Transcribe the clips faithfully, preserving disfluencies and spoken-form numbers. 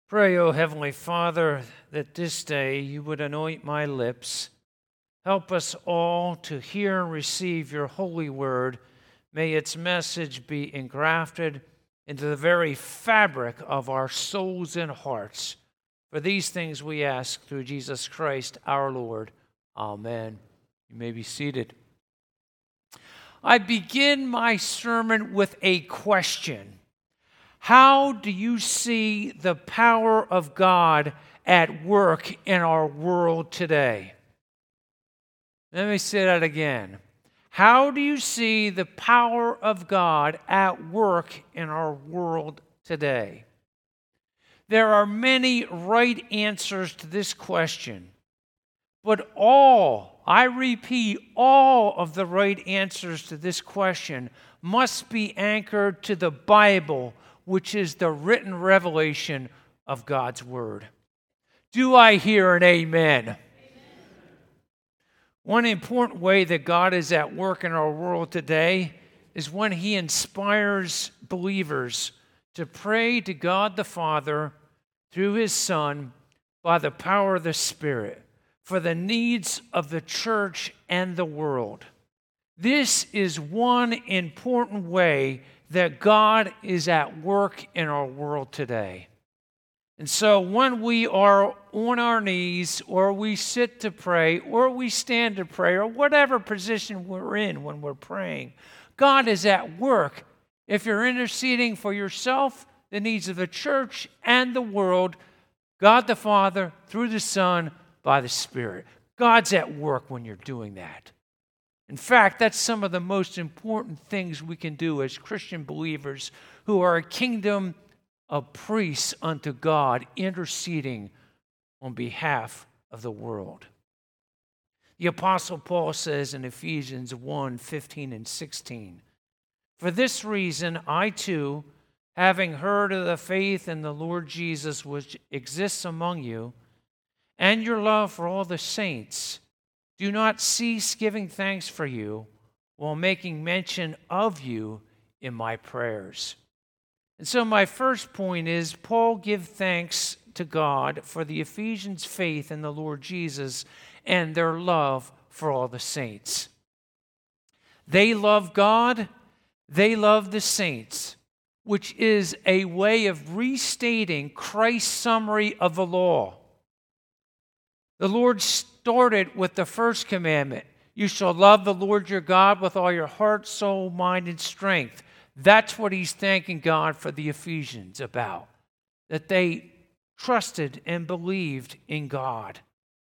Pray, O Heavenly Father, that this day you would anoint my lips. Help us all to hear and receive your holy word. May its message be engrafted into the very fabric of our souls and hearts. For these things we ask through Jesus Christ our Lord. Amen. You may be seated. I begin my sermon with a question. How do you see the power of God at work in our world today? Let me say that again. How do you see the power of God at work in our world today? There are many right answers to this question, but all, I repeat, all of the right answers to this question must be anchored to the Bible, which is the written revelation of God's Word. Do I hear an amen? Amen? One important way that God is at work in our world today is when He inspires believers to pray to God the Father through His Son by the power of the Spirit for the needs of the church and the world. This is one important way that God is at work in our world today. And so when we are on our knees, or we sit to pray, or we stand to pray, or whatever position we're in when we're praying, God is at work. If you're interceding for yourself, the needs of the church and the world, God the Father, through the Son, by the Spirit. God's at work when you're doing that. In fact, that's some of the most important things we can do as Christian believers who are a kingdom of priests unto God, interceding on behalf of the world. The Apostle Paul says in Ephesians one, fifteen and sixteen, "For this reason I too, having heard of the faith in the Lord Jesus which exists among you, and your love for all the saints, do not cease giving thanks for you while making mention of you in my prayers." And so my first point is, Paul gives thanks to God for the Ephesians' faith in the Lord Jesus and their love for all the saints. They love God, they love the saints, which is a way of restating Christ's summary of the law. The Lord started with the first commandment. You shall love the Lord your God with all your heart, soul, mind, and strength. That's what he's thanking God for the Ephesians about, that they trusted and believed in God.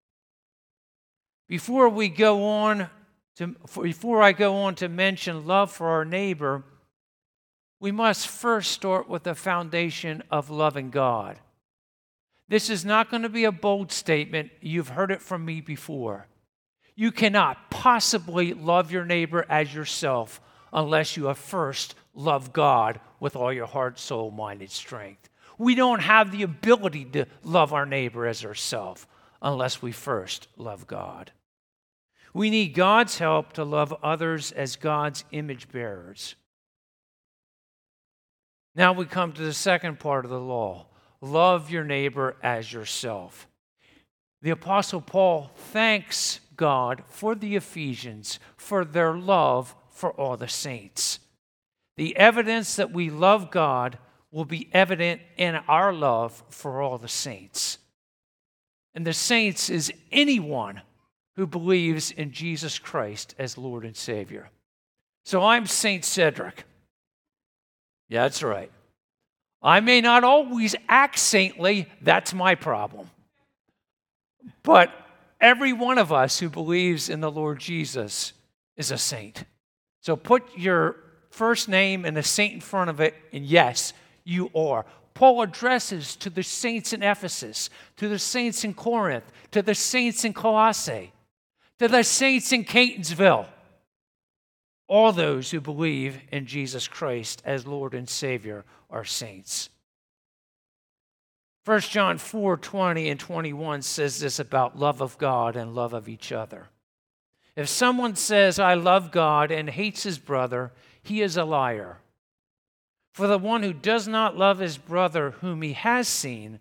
Before we go on to, before I go on to mention love for our neighbor, we must first start with the foundation of loving God. This is not going to be a bold statement. You've heard it from me before. You cannot possibly love your neighbor as yourself unless you have first loved God with all your heart, soul, mind, and strength. We don't have the ability to love our neighbor as ourselves unless we first love God. We need God's help to love others as God's image bearers. Now we come to the second part of the law. Love your neighbor as yourself. The Apostle Paul thanks God for the Ephesians for their love for all the saints. The evidence that we love God will be evident in our love for all the saints. And the saints is anyone who believes in Jesus Christ as Lord and Savior. So I'm Saint Cedric. Yeah, that's right. I may not always act saintly, that's my problem. But every one of us who believes in the Lord Jesus is a saint. So put your first name and a saint in front of it, and yes, you are. Paul addresses to the saints in Ephesus, to the saints in Corinth, to the saints in Colossae, to the saints in Catonsville. All those who believe in Jesus Christ as Lord and Savior are saints. First John four, twenty and twenty-one says this about love of God and love of each other. If someone says, I love God and hates his brother, he is a liar. For the one who does not love his brother whom he has seen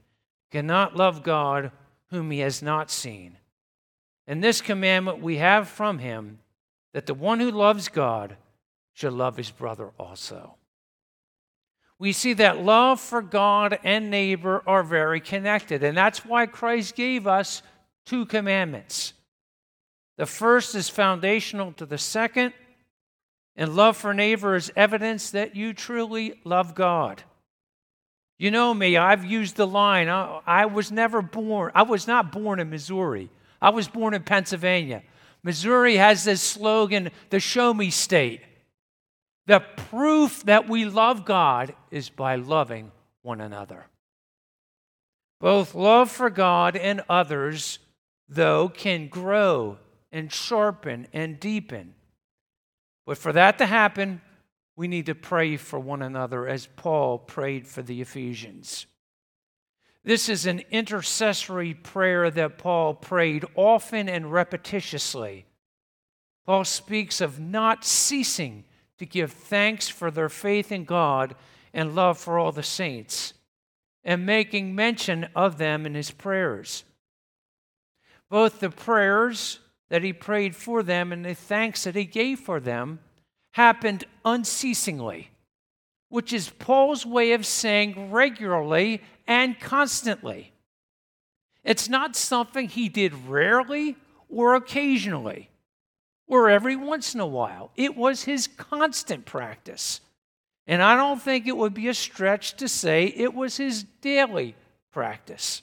cannot love God whom he has not seen. And this commandment we have from him, that the one who loves God should love his brother also. We see that love for God and neighbor are very connected, and that's why Christ gave us two commandments. The first is foundational to the second, and love for neighbor is evidence that you truly love God. You know me, I've used the line, I, I was never born, I was not born in Missouri. I was born in Pennsylvania. Missouri has this slogan, the show me state. The proof that we love God is by loving one another. Both love for God and others, though, can grow and sharpen and deepen. But for that to happen, we need to pray for one another as Paul prayed for the Ephesians. This is an intercessory prayer that Paul prayed often and repetitiously. Paul speaks of not ceasing to give thanks for their faith in God and love for all the saints, and making mention of them in his prayers. Both the prayers that he prayed for them and the thanks that he gave for them happened unceasingly, which is Paul's way of saying regularly and constantly. It's not something he did rarely or occasionally or every once in a while. It was his constant practice. And I don't think it would be a stretch to say it was his daily practice.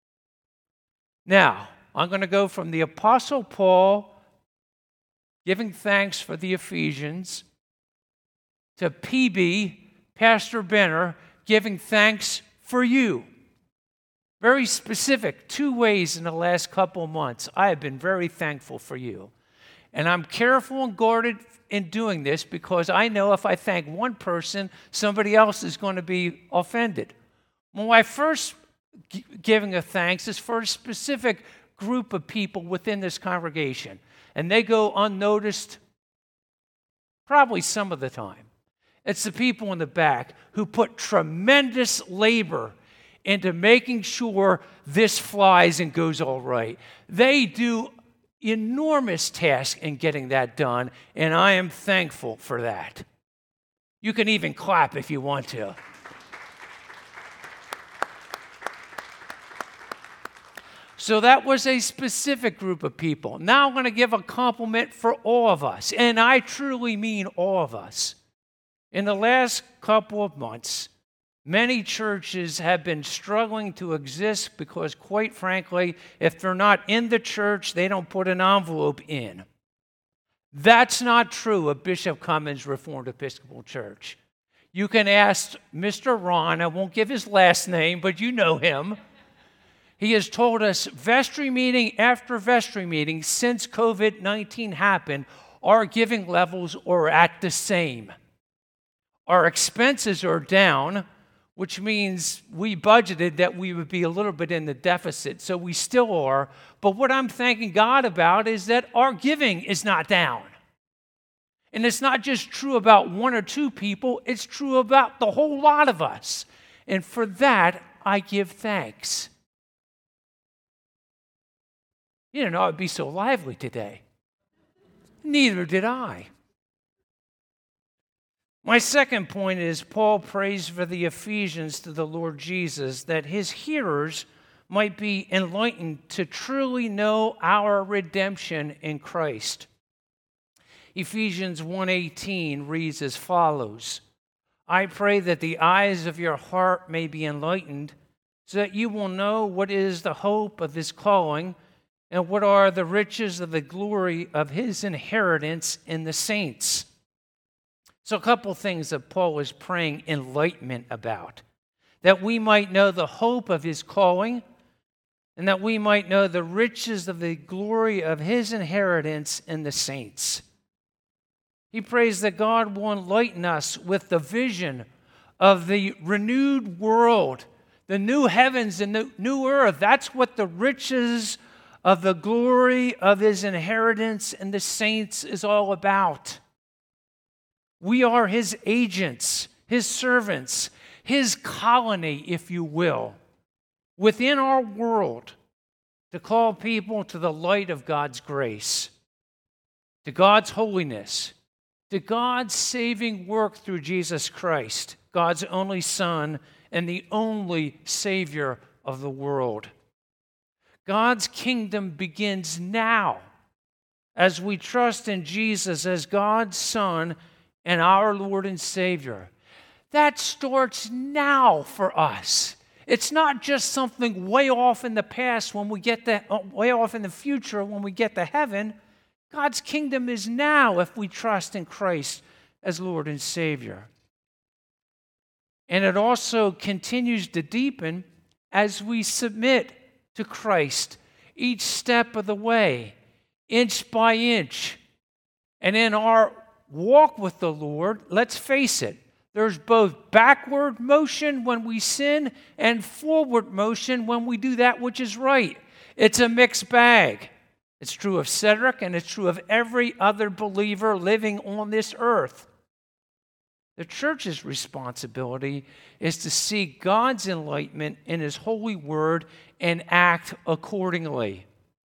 Now, I'm going to go from the Apostle Paul giving thanks for the Ephesians to P B, Pastor Benner, giving thanks for you. Very specific, two ways in the last couple of months. I have been very thankful for you. And I'm careful and guarded in doing this because I know if I thank one person, somebody else is going to be offended. When I first g- giving a thanks is for a specific group of people within this congregation, and they go unnoticed probably some of the time. It's the people in the back who put tremendous labor into making sure this flies and goes all right. They do enormous task in getting that done, and I am thankful for that. You can even clap if you want to. So that was a specific group of people. Now I'm going to give a compliment for all of us, and I truly mean all of us. In the last couple of months, many churches have been struggling to exist because, quite frankly, if they're not in the church, they don't put an envelope in. That's not true of Bishop Cummins Reformed Episcopal Church. You can ask Mister Ron, I won't give his last name, but you know him. He has told us vestry meeting after vestry meeting since covid nineteen happened, our giving levels are at the same. Our expenses are down, which means we budgeted that we would be a little bit in the deficit, so we still are. But what I'm thanking God about is that our giving is not down. And it's not just true about one or two people, it's true about the whole lot of us. And for that, I give thanks. You didn't know I'd be so lively today. Neither did I. My second point is Paul prays for the Ephesians to the Lord Jesus that his hearers might be enlightened to truly know our redemption in Christ. Ephesians one eighteen reads as follows, I pray that the eyes of your heart may be enlightened so that you will know what is the hope of his calling and what are the riches of the glory of his inheritance in the saints. So a couple things that Paul is praying enlightenment about. That we might know the hope of his calling, and that we might know the riches of the glory of his inheritance in the saints. He prays that God will enlighten us with the vision of the renewed world, the new heavens and the new earth. That's what the riches of the glory of his inheritance in the saints is all about. We are his agents, his servants, his colony, if you will. within our world to call people to the light of God's grace, to God's holiness, to God's saving work through Jesus Christ, God's only Son and the only Savior of the world. God's kingdom begins now as we trust in Jesus as God's Son and our Lord and Savior. That starts now for us. It's not just something way off in the past when we get to, way off in the future when we get to heaven. God's kingdom is now if we trust in Christ as Lord and Savior. And it also continues to deepen as we submit to Christ each step of the way, inch by inch. And in our walk with the Lord, let's face it, there's both backward motion when we sin and forward motion when we do that which is right. It's a mixed bag. It's true of Cedric, and it's true of every other believer living on this earth. The church's responsibility is to seek God's enlightenment in His holy word and act accordingly.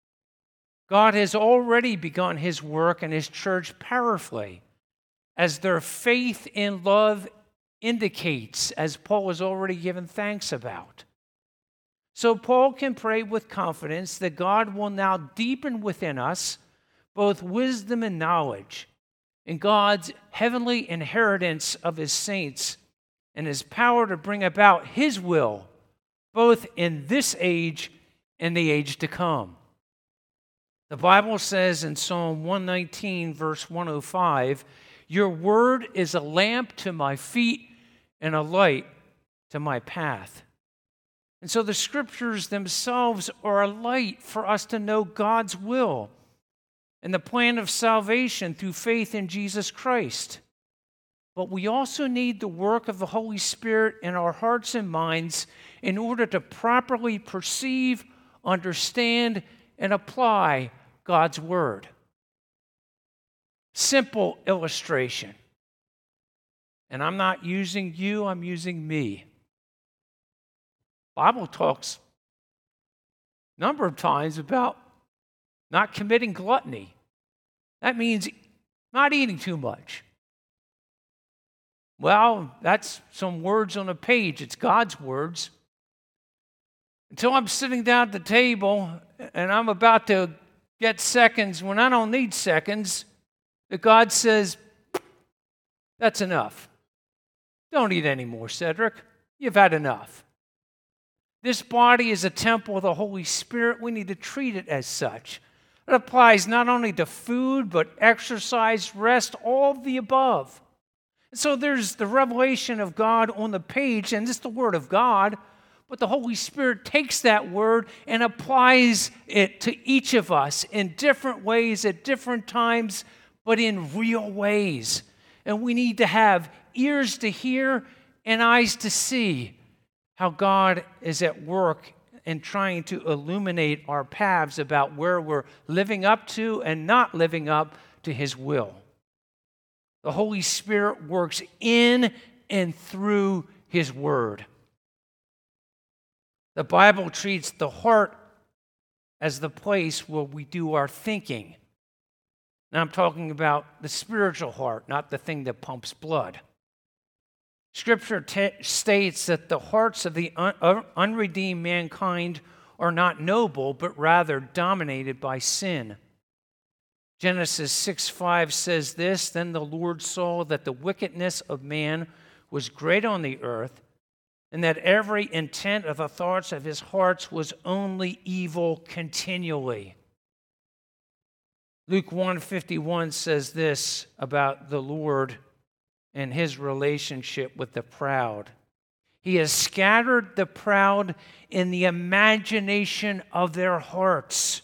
God has already begun His work in His church powerfully, as their faith in love indicates, as Paul has already given thanks about. So Paul can pray with confidence that God will now deepen within us both wisdom and knowledge in God's heavenly inheritance of His saints and His power to bring about His will both in this age and the age to come. The Bible says in Psalm one nineteen, verse one oh five, "Your word is a lamp to my feet and a light to my path." And so the scriptures themselves are a light for us to know God's will and the plan of salvation through faith in Jesus Christ. But we also need the work of the Holy Spirit in our hearts and minds in order to properly perceive, understand, and apply God's word. Simple illustration. And I'm not using you, I'm using me. Bible talks a number of times about not committing gluttony. That means not eating too much. Well, that's some words on a page. It's God's words. Until I'm sitting down at the table and I'm about to get seconds when I don't need seconds, that God says, that's enough. Don't eat anymore, Cedric. You've had enough. This body is a temple of the Holy Spirit. We need to treat it as such. It applies not only to food, but exercise, rest, all of the above. So there's the revelation of God on the page, and this is the Word of God, but the Holy Spirit takes that Word and applies it to each of us in different ways at different times, but in real ways. And we need to have ears to hear and eyes to see how God is at work in trying to illuminate our paths about where we're living up to and not living up to His will. The Holy Spirit works in and through His Word. The Bible treats the heart as the place where we do our thinking. Now I'm talking about the spiritual heart, not the thing that pumps blood. Scripture t- states that the hearts of the un- uh, unredeemed mankind are not noble, but rather dominated by sin. Genesis six five says this, "Then the Lord saw that the wickedness of man was great on the earth, and that every intent of the thoughts of his hearts was only evil continually." Luke one fifty-one says this about the Lord and His relationship with the proud. "He has scattered the proud in the imagination of their hearts."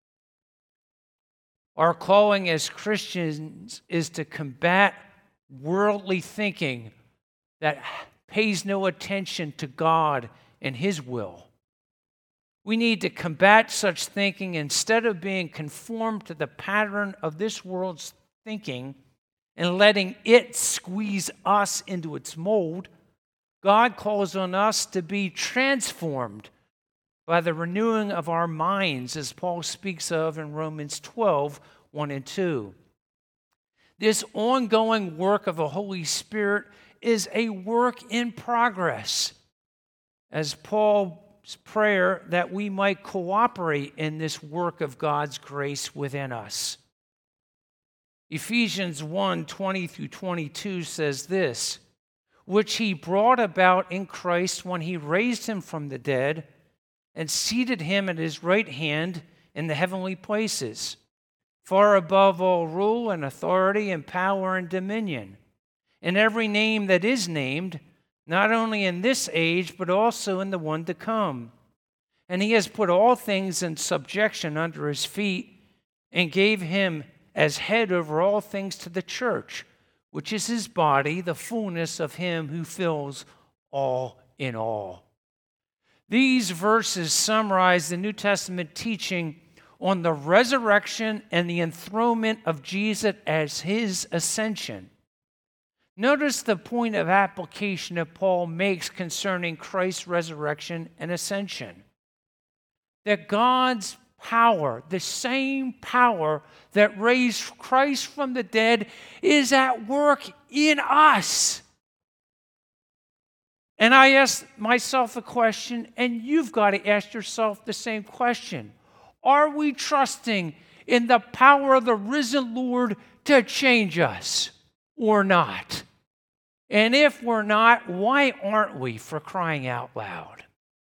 Our calling as Christians is to combat worldly thinking that pays no attention to God and His will. We need to combat such thinking. Instead of being conformed to the pattern of this world's thinking and letting it squeeze us into its mold, God calls on us to be transformed by the renewing of our minds, as Paul speaks of in Romans twelve, one and two. This ongoing work of the Holy Spirit is a work in progress, as Paul's prayer that we might cooperate in this work of God's grace within us. Ephesians one, twenty through twenty-two says this, which he brought about in Christ when he raised him from the dead and seated him at his right hand in the heavenly places, far above all rule and authority and power and dominion, and every name that is named, not only in this age, but also in the one to come. And he has put all things in subjection under his feet and gave him as head over all things to the church, which is his body, the fullness of him who fills all in all. These verses summarize the New Testament teaching on the resurrection and the enthronement of Jesus as his ascension. Notice the point of application that Paul makes concerning Christ's resurrection and ascension. That God's power, the same power that raised Christ from the dead, is at work in us. And I ask myself a question, and you've got to ask yourself the same question. Are we trusting in the power of the risen Lord to change us or not? And if we're not, why aren't we, for crying out loud?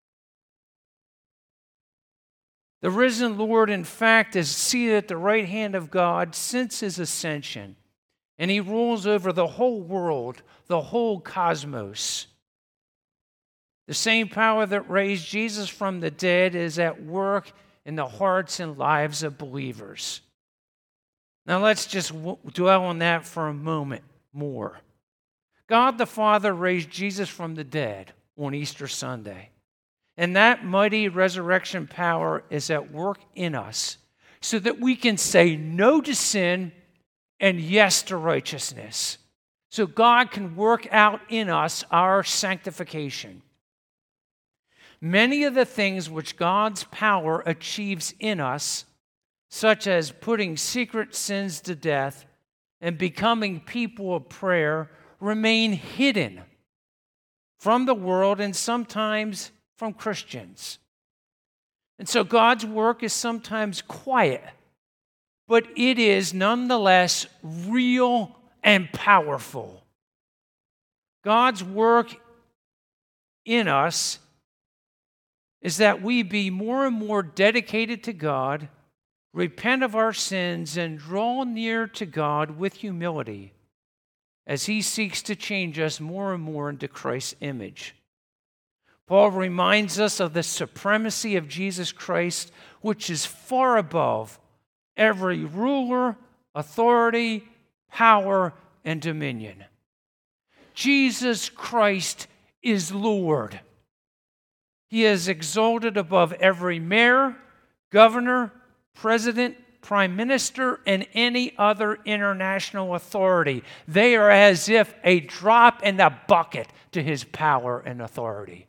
The risen Lord, in fact, is seated at the right hand of God since his ascension, and he rules over the whole world, the whole cosmos. The same power that raised Jesus from the dead is at work in the hearts and lives of believers. Now let's just dwell on that for a moment more. God the Father raised Jesus from the dead on Easter Sunday. And that mighty resurrection power is at work in us so that we can say no to sin and yes to righteousness. So God can work out in us our sanctification. Many of the things which God's power achieves in us, such as putting secret sins to death and becoming people of prayer, remain hidden from the world and sometimes from Christians. And so God's work is sometimes quiet, but it is nonetheless real and powerful. God's work in us is that we be more and more dedicated to God, repent of our sins, and draw near to God with humility as he seeks to change us more and more into Christ's image. Paul reminds us of the supremacy of Jesus Christ, which is far above every ruler, authority, power, and dominion. Jesus Christ is Lord. He is exalted above every mayor, governor, president, prime minister, and any other international authority. They are as if a drop in the bucket to his power and authority.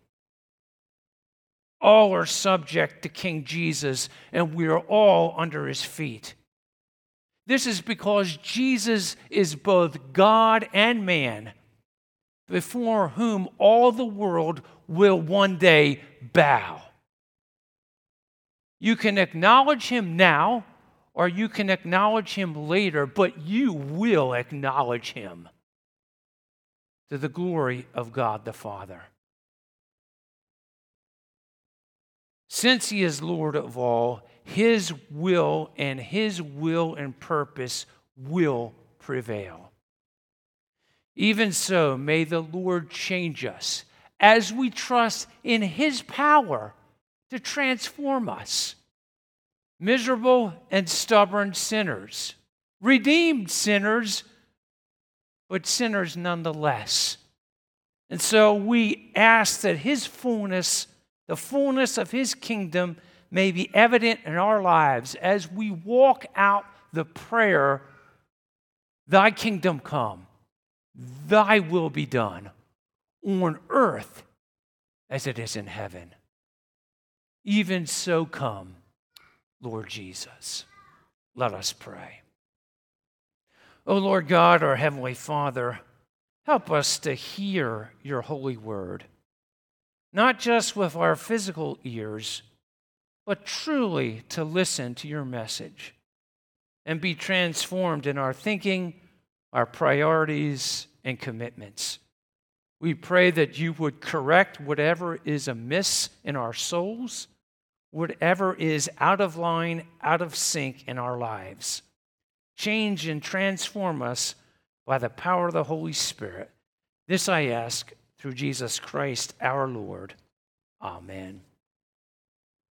All are subject to King Jesus, and we are all under his feet. This is because Jesus is both God and man, before whom all the world will one day bow. You can acknowledge him now, or you can acknowledge him later, but you will acknowledge him to the glory of God the Father. Since he is Lord of all, his will and his will and purpose will prevail. Even so, may the Lord change us as we trust in his power to transform us. Miserable and stubborn sinners, redeemed sinners, but sinners nonetheless. And so we ask that his fullness, the fullness of his kingdom, may be evident in our lives as we walk out the prayer, thy kingdom come, thy will be done on earth as it is in heaven. Even so come, Lord Jesus. Let us pray. O Lord God, our Heavenly Father, help us to hear your holy word, not just with our physical ears, but truly to listen to your message and be transformed in our thinking, our priorities, and commitments. We pray that you would correct whatever is amiss in our souls, whatever is out of line, out of sync in our lives. Change and transform us by the power of the Holy Spirit. This I ask through Jesus Christ our Lord. Amen.